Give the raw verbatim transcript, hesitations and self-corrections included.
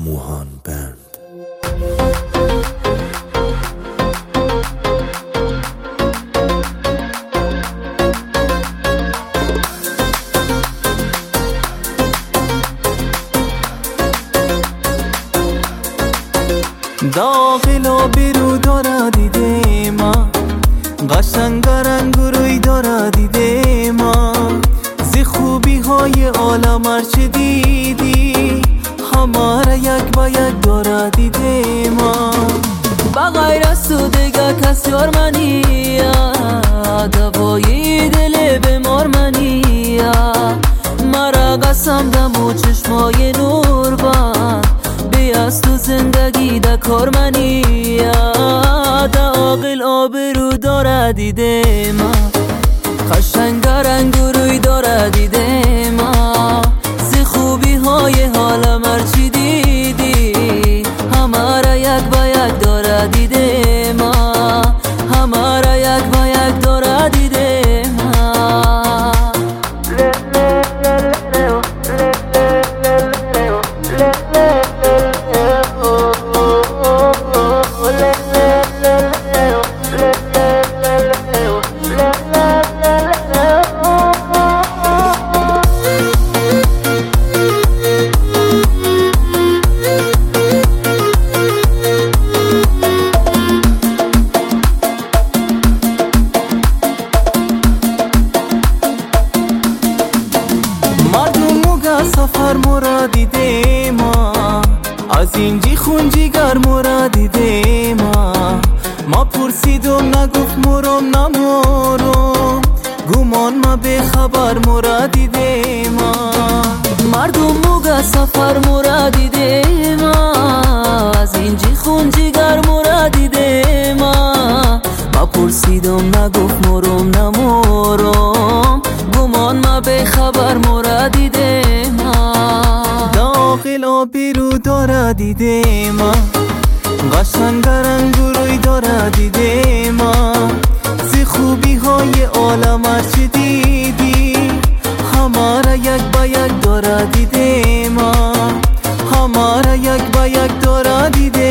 موهان بند. داخل بیرو داره دیده ما، قشنگ رنگ روی داره دیده ما، زی خوبی های عالم هرچه دیدی هماره یک با یک داره دیده ما. بغیر از تو دیگه کس یار منیه، دوای دل بیمار منیه، مرا قسم دم و چشمای نور بند، بی از تو زندگی ده کار منیه، ده عاقل آبرو داره دیده ما، قشنگ رنگ روی داره دیده ما، زی خوبی های حالم هرچی دیدی همه را یک با یک داره دیده ما، همه را یک با یک داره دیده ما. سفر مرا دیده ما، از اینجی خونجی گر مرا دیده ما، ما پرسیدم نگفت مرم نمورم، گمان ما به خبر مرا دیده ما، مردم موگه سفر مرا دیده ما، از اینجی خونجی گر مرا دیده ما، ما پرسیدم نگفت مرم نمورم، گمان ما به خبر مرا دیده ما. داخل آبرو داره دیده ما، قشنگ رنگ روی داره دیده ما، زی خوبی های عالم هرچه دیدی همه را یک با یک داره دیده ما، همه را یک با یک داره دیده